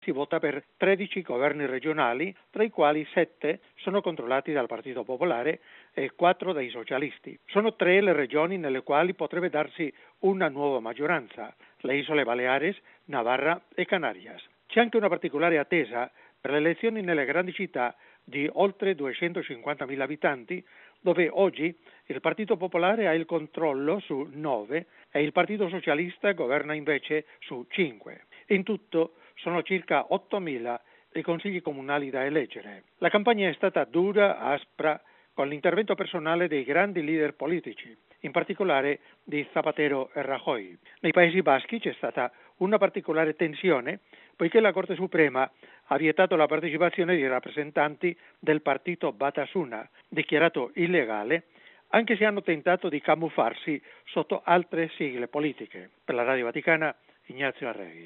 si vota per 13 governi regionali, tra i quali 7 sono controllati dal Partito Popolare e 4 dai socialisti. Sono 3 le regioni nelle quali potrebbe darsi una nuova maggioranza: le Isole Baleares, Navarra e Canarias. C'è anche una particolare attesa per le elezioni nelle grandi città di oltre 250.000 abitanti, dove oggi il Partito Popolare ha il controllo su 9 e il Partito Socialista governa invece su 5. In tutto sono circa 8.000 i consigli comunali da eleggere. La campagna è stata dura, aspra, con l'intervento personale dei grandi leader politici, in particolare di Zapatero e Rajoy. Nei Paesi Baschi c'è stata una particolare tensione, poiché la Corte Suprema ha vietato la partecipazione di rappresentanti del partito Batasuna, dichiarato illegale, anche se hanno tentato di camuffarsi sotto altre sigle politiche. Per la Radio Vaticana, Ignazio Arregui.